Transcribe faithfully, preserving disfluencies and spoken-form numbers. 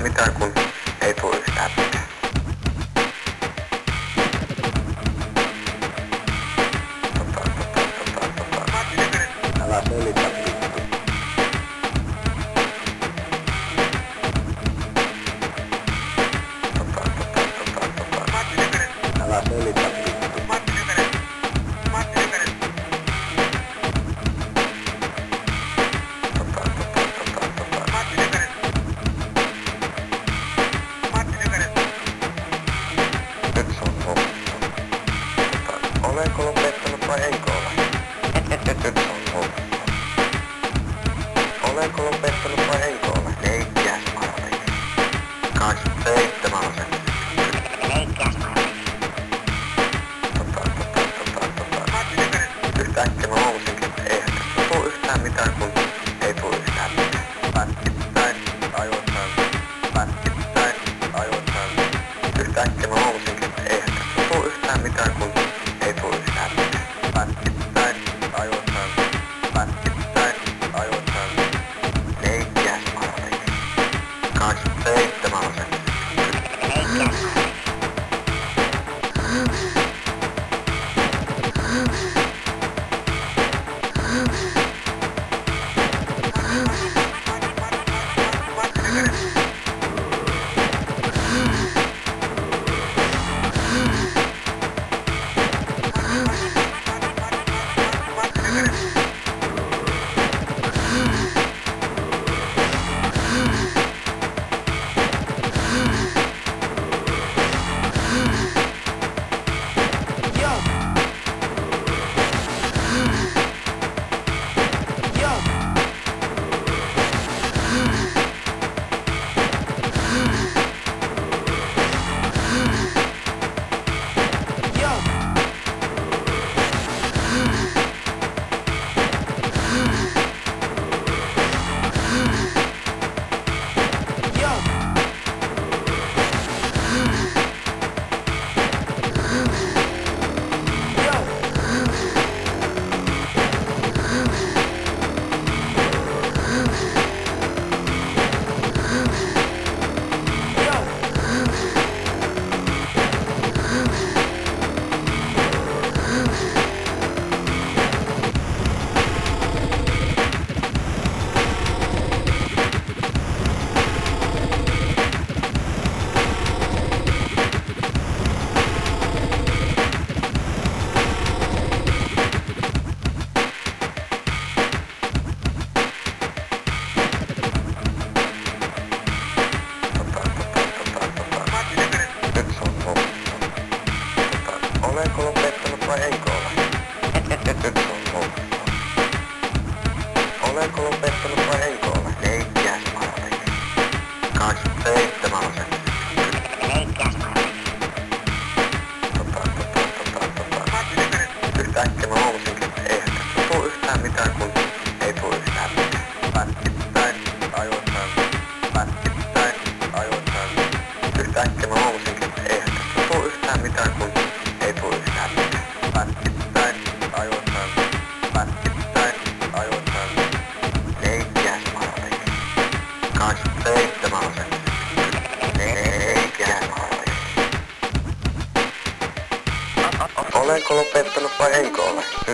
yhtään mitään, kun ei tule yhtään mitään. Tota, tota, tota, tota. Älä selitä vittu. Tota, tota, tota, tota. Älä selitä vittu. Olenko lopettanut vai eikö ole? Nyt on loppu. Olenko lopettanut vai eikö ole? Leikkiäs Marvin. kaksikymmentäseitsemän on se. Leikkiäs Marvin. Tota, tota, tota, tota. Yhtäkkiä mä huomasinkin, että eihän tästä tule yhtään mitään, kun ei tule yhtään mitään. Pätkittäin, ajoittain, pätkittäin, ajoittain. Yhtäkkiä mä huomasinkin, että eihän tästä tule yhtään mitään, kun ei tule yhtään mitään. Pätkittäin, ajoittain, pätkittäin, ajoittain. Leikkiäs Marvin. kaksikymmentäseitsemän on se. Leikkiäs Marvin. Olenko lopettanut vai eikö ole? Nyt on loppu. Olenko lopettanut vai eikö ole? Leikkiäs Marvin. kaksikymmentäseitsemän on se. Leikkiäs Marvin. Tota, tota, tota, tota. Yhtäkkiä mä huomasinkin, että eihän tästä tule yhtään mitään, kun ei tule yhtään mitään. Pätkittäin, ajoittain, pätkittäin, ajoittain. Yhtäkkiä mä huomasinkin, että eihän tästä tule yhtään mitään, kun ei tule yhtään mitään. Pätkittäin, ajoittain, pätkittäin, ajoittain. Leikkiäs Marvin. kaksikymmentäseitsemän on se. Leikkiäs Marvin. Olenko lopettanut vai eikö ole?